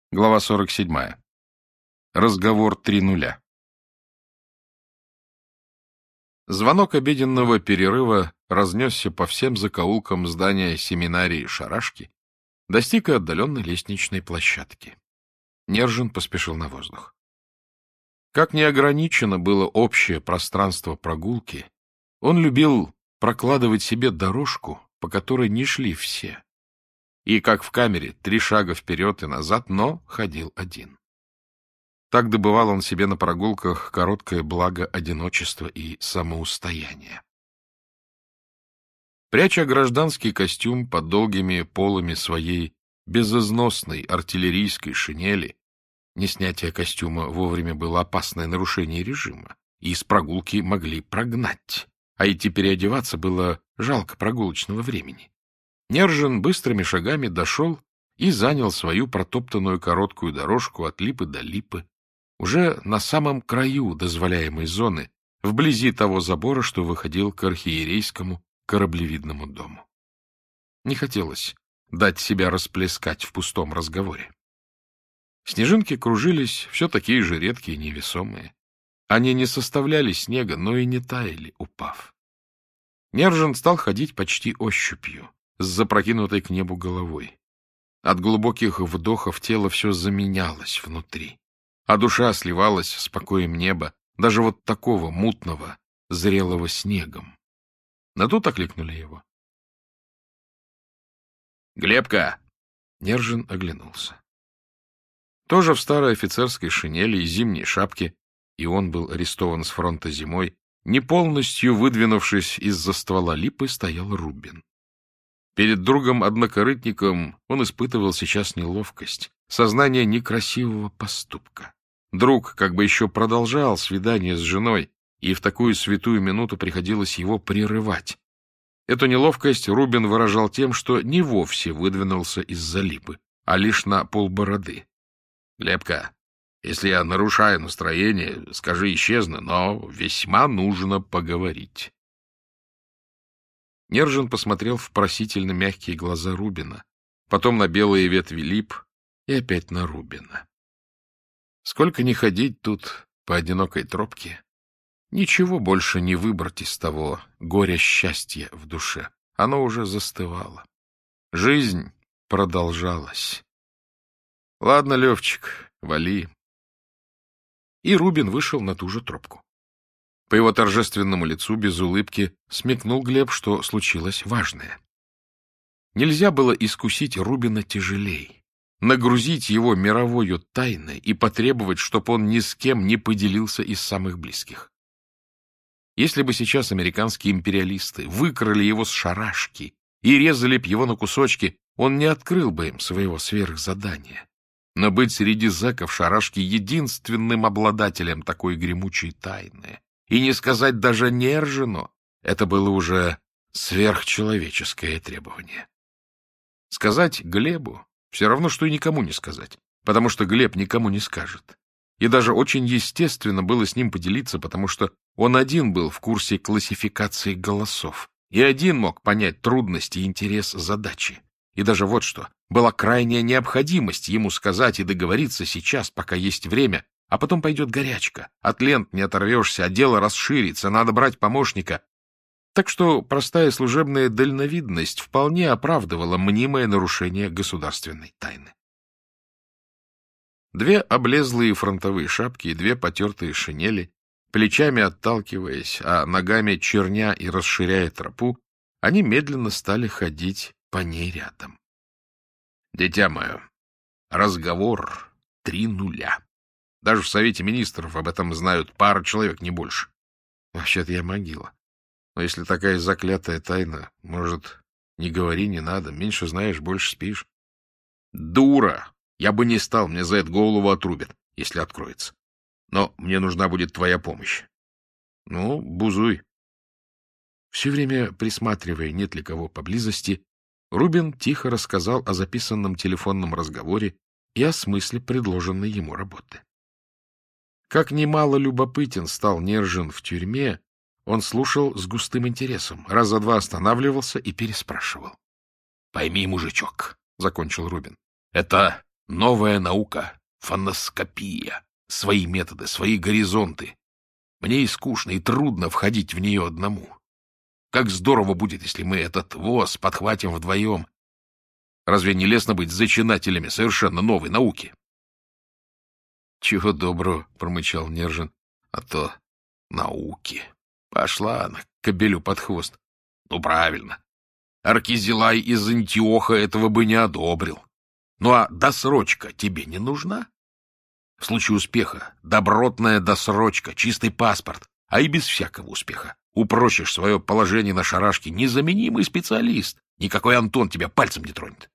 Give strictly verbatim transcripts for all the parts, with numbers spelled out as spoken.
Глава сорок седьмая. Разговор три нуля. Звонок обеденного перерыва разнесся по всем закоулкам здания семинарии Шарашки, достиг и отдаленной лестничной площадки. Нержин поспешил на воздух. Как неограничено было общее пространство прогулки, он любил прокладывать себе дорожку, по которой не шли все. И, как в камере, три шага вперед и назад, но ходил один. Так добывал он себе на прогулках короткое благо одиночества и самоустояния. Пряча гражданский костюм под долгими полами своей безызносной артиллерийской шинели, неснятие костюма вовремя было опасное нарушение режима, и с прогулки могли прогнать, а идти переодеваться было жалко прогулочного времени. Нержин быстрыми шагами дошел и занял свою протоптанную короткую дорожку от липы до липы, уже на самом краю дозволяемой зоны, вблизи того забора, что выходил к архиерейскому кораблевидному дому. Не хотелось дать себя расплескать в пустом разговоре. Снежинки кружились, все такие же редкие и невесомые. Они не составляли снега, но и не таяли, упав. Нержин стал ходить почти ощупью, с запрокинутой к небу головой. От глубоких вдохов тело все заменялось внутри, а душа сливалась с покоем неба, даже вот такого мутного, зрелого снегом. Но тут окликнули его. «Глебка!» Нержин оглянулся. Тоже в старой офицерской шинели и зимней шапке, и он был арестован с фронта зимой, не полностью выдвинувшись из-за ствола липы, стоял Рубин. Перед другом-однокорытником он испытывал сейчас неловкость, сознание некрасивого поступка. Друг как бы еще продолжал свидание с женой, и в такую святую минуту приходилось его прерывать. Эту неловкость Рубин выражал тем, что не вовсе выдвинулся из-за липы, а лишь на полбороды. — Глебка, если я нарушаю настроение, скажи, исчезну, но весьма нужно поговорить. Нержин посмотрел в просительно мягкие глаза Рубина, потом на белые ветви лип и опять на Рубина. Сколько ни ходить тут по одинокой тропке, ничего больше не выбрать из того горя-счастья в душе. Оно уже застывало. Жизнь продолжалась. — Ладно, Левчик, вали. И Рубин вышел на ту же тропку. По его торжественному лицу, без улыбки, смекнул Глеб, что случилось важное. Нельзя было искусить Рубина тяжелей, нагрузить его мировою тайной и потребовать, чтобы он ни с кем не поделился из самых близких. Если бы сейчас американские империалисты выкрали его с Шарашки и резали б его на кусочки, он не открыл бы им своего сверхзадания. Но быть среди зэков Шарашки единственным обладателем такой гремучей тайны и не сказать даже Нержину, это было уже сверхчеловеческое требование. Сказать Глебу все равно, что и никому не сказать, потому что Глеб никому не скажет. И даже очень естественно было с ним поделиться, потому что он один был в курсе классификации голосов, и один мог понять трудности и интерес задачи. И даже вот что, была крайняя необходимость ему сказать и договориться сейчас, пока есть время, а потом пойдет горячка, от лент не оторвешься, а дело расширится, надо брать помощника. Так что простая служебная дальновидность вполне оправдывала мнимое нарушение государственной тайны. Две облезлые фронтовые шапки и две потертые шинели, плечами отталкиваясь, а ногами черня и расширяя тропу, они медленно стали ходить по ней рядом. — Дитя мое, разговор три нуля. Даже в Совете Министров об этом знают пара человек, не больше. Вообще-то я могила. Но если такая заклятая тайна, может, не говори, не надо. Меньше знаешь, больше спишь. Дура! Я бы не стал, мне за это голову отрубят, если откроется. Но мне нужна будет твоя помощь. Ну, бузуй. Все время присматривая, нет ли кого поблизости, Рубин тихо рассказал о записанном телефонном разговоре и о смысле предложенной ему работы. Как немало любопытен стал Нержин в тюрьме, он слушал с густым интересом, раз за два останавливался и переспрашивал. — Пойми, мужичок, — закончил Рубин, — это Новая наука, фоноскопия, свои методы, свои горизонты. Мне и скучно, и трудно входить в нее одному. Как здорово будет, если мы этот воз подхватим вдвоем. Разве не лестно быть зачинателями совершенно новой науки? — Чего доброго, — промычал Нержин, — а то науки. Пошла она кобелю под хвост. Ну, правильно. Аркизилай из Антиоха этого бы не одобрил. Ну, а досрочка тебе не нужна? В случае успеха добротная досрочка, чистый паспорт, а и без всякого успеха. Упрочишь свое положение на шарашке, незаменимый специалист. Никакой Антон тебя пальцем не тронет.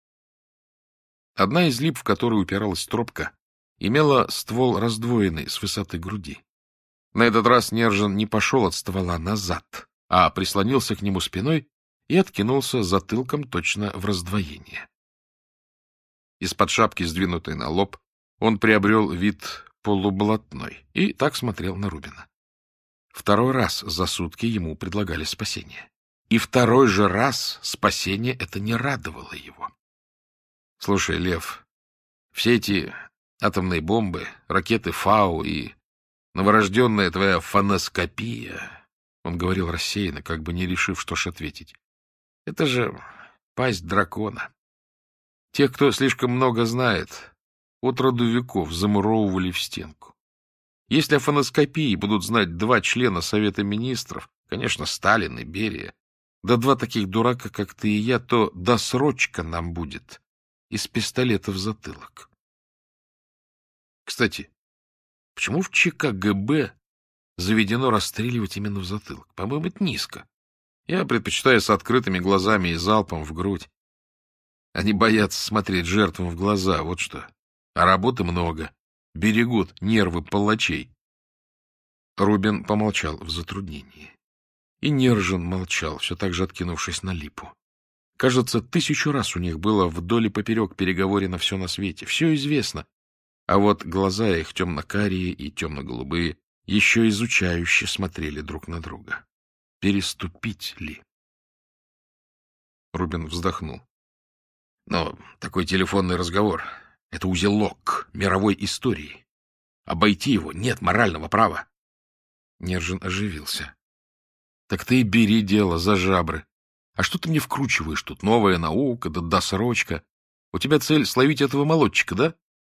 Одна из лип, в которую упиралась тропка, имела ствол раздвоенный с высоты груди. На этот раз Нержин не пошел от ствола назад, а прислонился к нему спиной и откинулся затылком точно в раздвоение. Из-под шапки, сдвинутой на лоб, он приобрел вид полублатной и так смотрел на Рубина. Второй раз за сутки ему предлагали спасение. И второй же раз спасение это не радовало его. — Слушай, Лев, все эти атомные бомбы, ракеты Фау и новорожденная твоя фоноскопия, — он говорил рассеянно, как бы не решив, что ж ответить, — это же пасть дракона. Тех, кто слишком много знает, от роду веков замуровывали в стенку. Если о фоноскопии будут знать два члена Совета Министров, конечно, Сталин и Берия, да два таких дурака, как ты и я, то досрочка нам будет из пистолета в затылок. Кстати, почему в ЧК ГБ заведено расстреливать именно в затылок? По-моему, это низко. Я предпочитаю с открытыми глазами и залпом в грудь. Они боятся смотреть жертвам в глаза, вот что. А работы много. Берегут нервы палачей. Рубин помолчал в затруднении. И Нержин молчал, все так же откинувшись на липу. Кажется, тысячу раз у них было вдоль и поперек переговорено все на свете. Все известно. А вот глаза их, темно-карие и темно-голубые, еще изучающе смотрели друг на друга. Переступить ли? Рубин вздохнул. Но такой телефонный разговор — это узелок мировой истории. Обойти его нет морального права. Нержин оживился. — Так ты и бери дело за жабры. А что ты мне вкручиваешь тут? Новая наука, да досрочка. У тебя цель словить этого молодчика, да?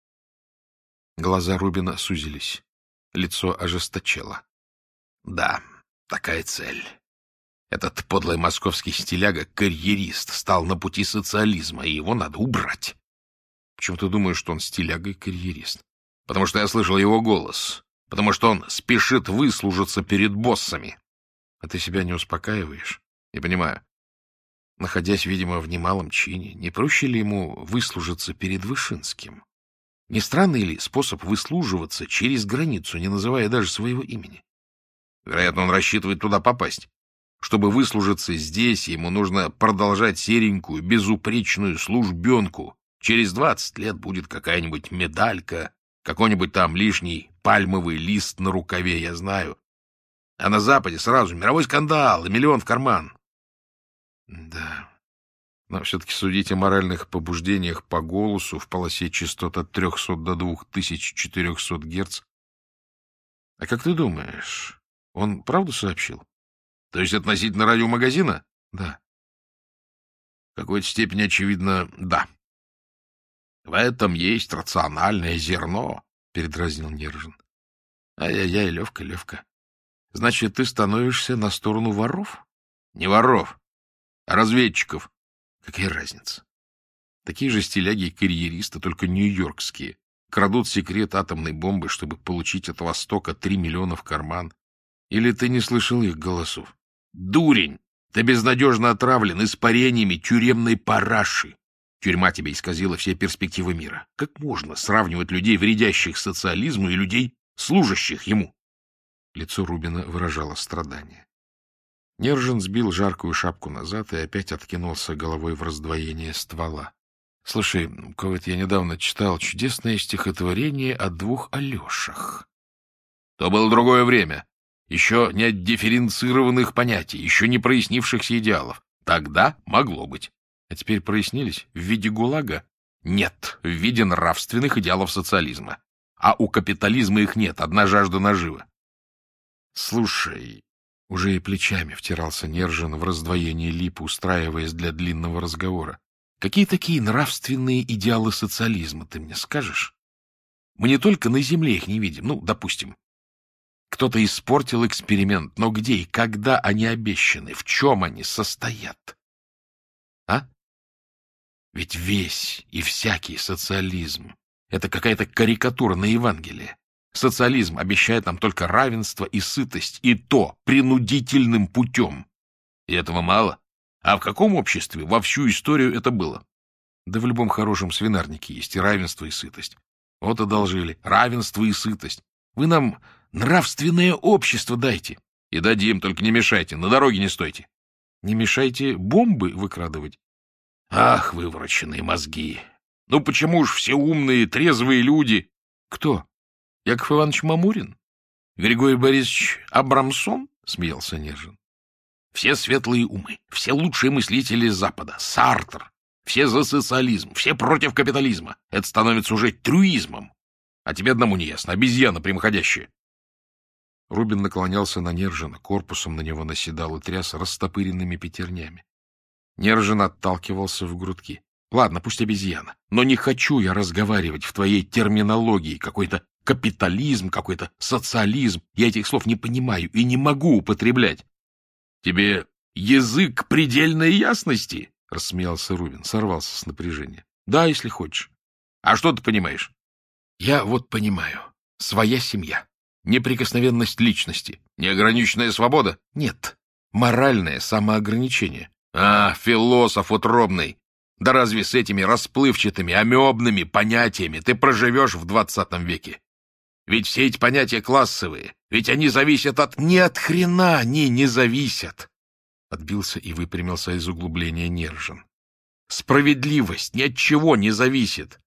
Глаза Рубина сузились. Лицо ожесточело. — Да, такая цель. Этот подлый московский стиляга-карьерист стал на пути социализма, и его надо убрать. Почему ты думаешь, что он стиляга и карьерист? Потому что я слышал его голос. Потому что он спешит выслужиться перед боссами. А ты себя не успокаиваешь? Не понимаю. Находясь, видимо, в немалом чине, не проще ли ему выслужиться перед Вышинским? Не странный ли способ выслуживаться через границу, не называя даже своего имени? Вероятно, он рассчитывает туда попасть. Чтобы выслужиться здесь, ему нужно продолжать серенькую, безупречную службенку. Через двадцать лет будет какая-нибудь медалька, какой-нибудь там лишний пальмовый лист на рукаве, я знаю. А на Западе сразу мировой скандал и миллион в карман. Да, но все-таки судить о моральных побуждениях по голосу в полосе частот от трехсот до двух тысяч четырехсот герц. А как ты думаешь, он правду сообщил? То есть относительно радиомагазина? Да. В какой-то степени, очевидно, да. В этом есть рациональное зерно, — передразнил Нержин. Ай-яй-яй, Левка, Левка. Значит, ты становишься на сторону воров? Не воров, а разведчиков. Какая разница? Такие же стиляги и карьеристы, только нью-йоркские, крадут секрет атомной бомбы, чтобы получить от Востока три миллиона в карман. Или ты не слышал их голосов? Дурень! Ты безнадежно отравлен испарениями тюремной параши. Тюрьма тебе исказила все перспективы мира. Как можно сравнивать людей, вредящих социализму, и людей, служащих ему? Лицо Рубина выражало страдание. Нержин сбил жаркую шапку назад и опять откинулся головой в раздвоение ствола. — Слушай, кого-то я недавно читал чудесное стихотворение о двух Алешах. То было другое время. Еще не отдифференцированных понятий, еще не прояснившихся идеалов. Тогда могло быть. А теперь прояснились в виде ГУЛАГа. нет в виде нравственных идеалов социализма. А у капитализма их нет, одна жажда наживы. Слушай, уже и плечами втирался Нержин в раздвоение липы, устраиваясь для длинного разговора. Какие такие нравственные идеалы социализма, ты мне скажешь? Мы не только на земле их не видим, ну, допустим. Кто-то испортил эксперимент, но где и когда они обещаны, в чем они состоят? А? Ведь весь и всякий социализм — это какая-то карикатура на Евангелие. Социализм обещает нам только равенство и сытость, и то принудительным путем. И этого мало. А в каком обществе во всю историю это было? Да в любом хорошем свинарнике есть и равенство, и сытость. Вот одолжили. Равенство и сытость. Вы нам нравственное общество дайте. И дадим, только не мешайте, на дороге не стойте. Не мешайте бомбы выкрадывать. Ах, вывороченные мозги! Ну почему ж все умные, трезвые люди? Кто? Яков Иванович Мамурин? Григорий Борисович Абрамсон? Смеялся Нержин. Все светлые умы, все лучшие мыслители Запада, Сартр, все за социализм, все против капитализма. Это становится уже трюизмом. А тебе одному не ясно, обезьяна прямоходящая. Рубин наклонялся на Нержина, корпусом на него наседал и тряс растопыренными пятернями. Нержин отталкивался в грудки. Ладно, пусть обезьяна, но не хочу я разговаривать в твоей терминологии, какой-то капитализм, какой-то социализм. Я этих слов не понимаю и не могу употреблять. Тебе язык предельной ясности? — рассмеялся Рубин, сорвался с напряжения. — Да, если хочешь. — А что ты понимаешь? — Я вот понимаю. Своя семья. Неприкосновенность личности. Неограниченная свобода? Нет. Моральное самоограничение. А, философ утробный. Да разве с этими расплывчатыми, амебными понятиями ты проживешь в двадцатом веке? Ведь все эти понятия классовые, ведь они зависят от... Ни от хрена они не зависят. Отбился и выпрямился из углубления Нержин. Справедливость ни от чего не зависит.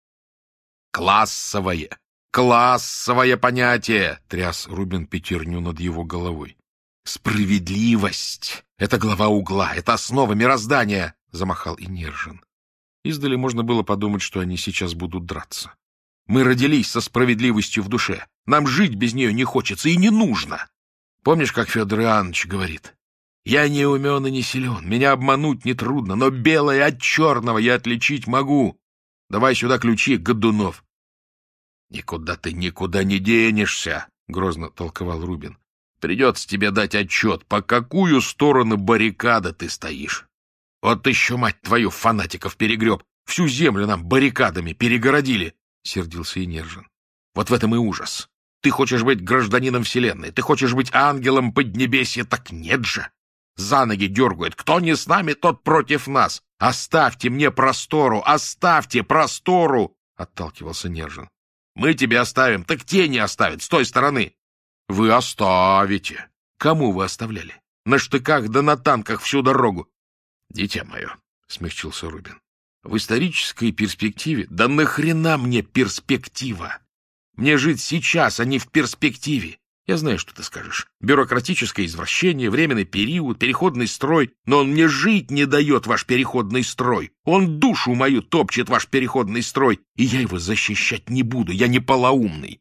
Классовое, классовое понятие, тряс Рубин пятерню над его головой. Справедливость — это глава угла, это основа мироздания, замахал и Нержин. Издали можно было подумать, что они сейчас будут драться. Мы родились со справедливостью в душе. Нам жить без нее не хочется и не нужно. Помнишь, как Федор Иоаннович говорит? Я не умен и не силен, меня обмануть нетрудно, но белое от черного я отличить могу. Давай сюда ключи, Годунов. Никуда ты никуда не денешься, грозно толковал Рубин. Придется тебе дать отчет, по какую сторону баррикады ты стоишь. Вот еще, мать твою, фанатиков перегреб. Всю землю нам баррикадами перегородили. — сердился и Нержин. — Вот в этом и ужас. Ты хочешь быть гражданином вселенной, ты хочешь быть ангелом поднебесья, так нет же. За ноги дергают. Кто не с нами, тот против нас. Оставьте мне простору, оставьте простору! — отталкивался Нержин. — Мы тебе оставим, так те не оставят с той стороны. — Вы оставите. Кому вы оставляли? На штыках да на танках всю дорогу. — Дитя мое, — смягчился Рубин. В исторической перспективе? Да нахрена мне перспектива? Мне жить сейчас, а не в перспективе. Я знаю, что ты скажешь. Бюрократическое извращение, временный период, переходный строй. Но он мне жить не дает, ваш переходный строй. Он душу мою топчет, ваш переходный строй. И я его защищать не буду, я не полоумный.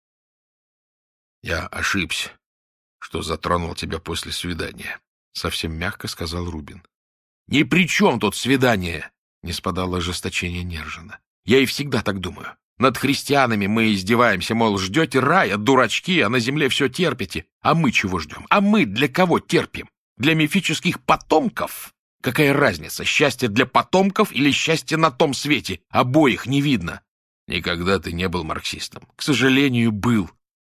Я ошибся, что затронул тебя после свидания. Совсем мягко сказал Рубин. Ни при чем тут свидание. Не спадало ожесточение Нержина. Я и всегда так думаю. Над христианами мы издеваемся, мол, ждете рая, дурачки, а на земле все терпите. А мы чего ждем? А мы для кого терпим? Для мифических потомков? Какая разница, счастье для потомков или счастье на том свете? Обоих не видно. Никогда ты не был марксистом. К сожалению, был.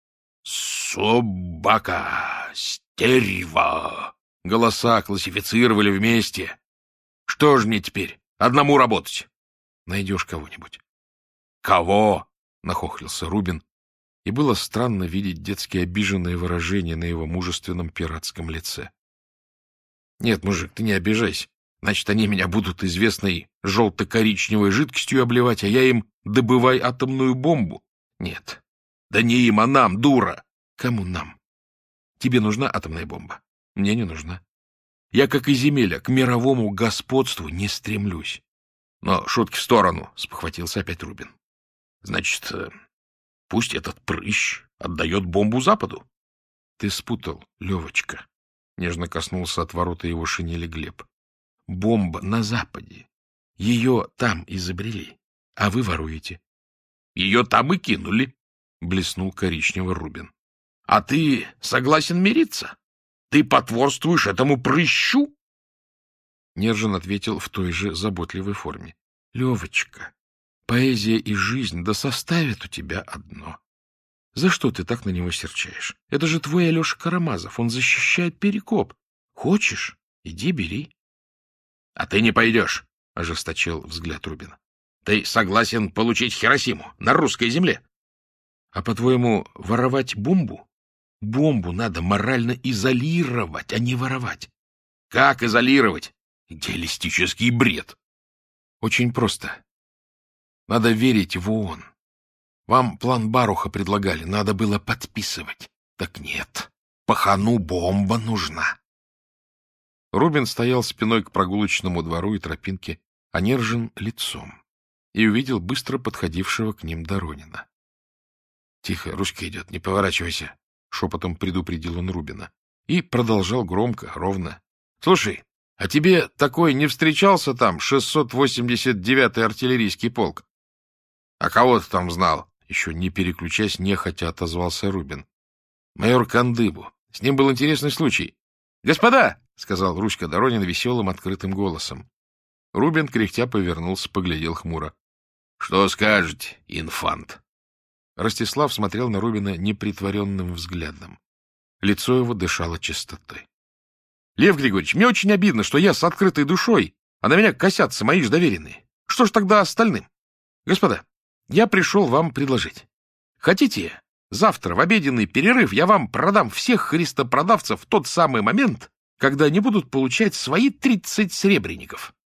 Собака, стерва. Голоса классифицировали вместе. Что же мне теперь? Одному работать. Найдешь кого-нибудь. Кого? Нахохлился Рубин, и было странно видеть детски обиженное выражение на его мужественном пиратском лице. Нет, мужик, ты не обижайся. Значит, они меня будут известной желто-коричневой жидкостью обливать, а я им добывай атомную бомбу. Нет. Да не им, а нам, дура. Кому нам? Тебе нужна атомная бомба? Мне не нужна. Я, как и земля, к мировому господству не стремлюсь. Но шутки в сторону, — спохватился опять Рубин. Значит, пусть этот прыщ отдает бомбу Западу. Ты спутал, Левочка. Нежно коснулся от ворота его шинели Глеб. Бомба на Западе. Ее там изобрели, а вы воруете. Ее там и кинули, — блеснул коричневый Рубин. А ты согласен мириться? Ты потворствуешь этому прыщу? Нержин ответил в той же заботливой форме. — Левочка, поэзия и жизнь да составят у тебя одно. За что ты так на него серчаешь? Это же твой Алеша Карамазов, он защищает Перекоп. Хочешь? Иди бери. — А ты не пойдешь, — ожесточил взгляд Рубина. — Ты согласен получить Хиросиму на русской земле? — А по-твоему, воровать бомбу? Бомбу надо морально изолировать, а не воровать. — Как изолировать? Идеалистический бред. Очень просто. Надо верить в ООН. Вам план Баруха предлагали, надо было подписывать. Так нет, пахану бомба нужна. Рубин стоял спиной к прогулочному двору и тропинке, а Нержин — лицом, и увидел быстро подходившего к ним Доронина. — Тихо, ручка идет, не поворачивайся, — шепотом предупредил он Рубина. И продолжал громко, ровно. — Слушай, а тебе такой не встречался там шестьсот восемьдесят девятый артиллерийский полк? — А кого ты там знал? — еще не переключаясь, нехотя отозвался Рубин. — Майор Кандыбу. С ним был интересный случай. — Господа! — сказал Руська Доронин веселым открытым голосом. Рубин, кряхтя, повернулся, поглядел хмуро. — Что скажете, инфант? Ростислав смотрел на Рубина непритворенным взглядом. Лицо его дышало чистотой. — Лев Григорьевич, мне очень обидно, что я с открытой душой, а на меня косятся мои же доверенные. Что ж тогда остальным? Господа, я пришел вам предложить. Хотите, завтра в обеденный перерыв я вам продам всех христопродавцев в тот самый момент, когда они будут получать свои тридцать сребреников.